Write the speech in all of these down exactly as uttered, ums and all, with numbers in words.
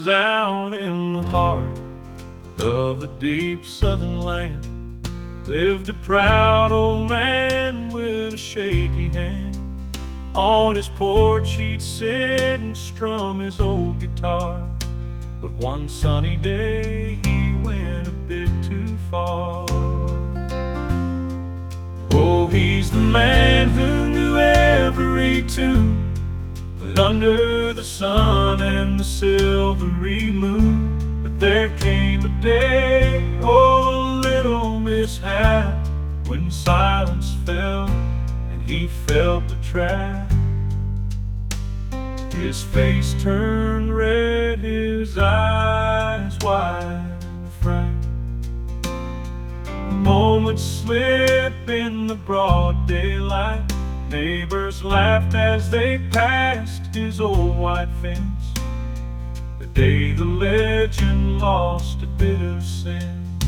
Down in the heart of the deep southern land lived a proud old man with a shaky hand. On his porch he'd sit and strum his old guitar, but one sunny day he went a bit too far. Oh, he's the man who knew every tune, but under the sun and the silvery moon. But there came a day, oh, a little mishap, when silence fell and he felt the trap. His face turned red, his eyes wide with fright. Moments slip in the broad daylight. Neighbors laughed as they passed his old white fence, the day the legend lost a bit of sense.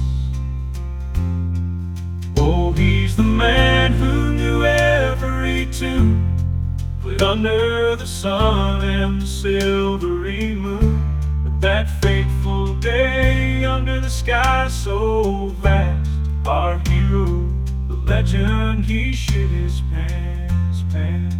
Oh, he's the man who knew every tune, put under the sun and the silvery moon. But that fateful day under the sky so vast, our hero, the legend, he shit his pants. pants.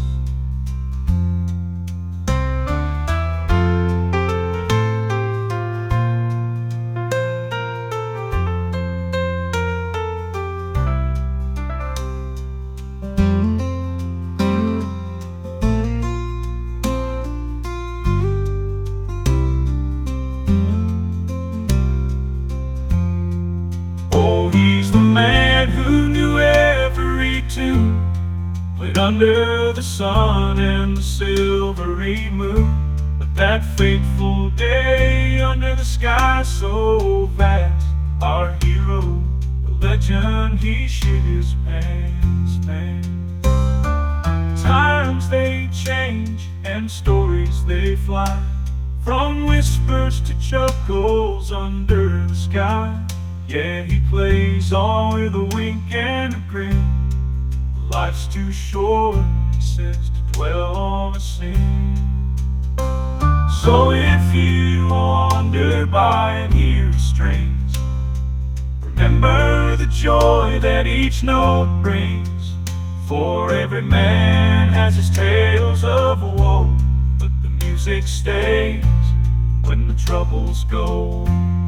Oh, he's the man who knew every tune, played under the sun and the silvery moon. But that fateful day under the sky so vast, our hero, the legend, he shit his pants, pants. Times they change and stories they fly, from whispers to chuckles under the sky. Yeah, he plays on with a wink and a grin. Life's too short, he says, to dwell on a sin. So if you wander by and hear strains, remember the joy that each note brings. For every man has his tales of woe, but the music stays when the troubles go.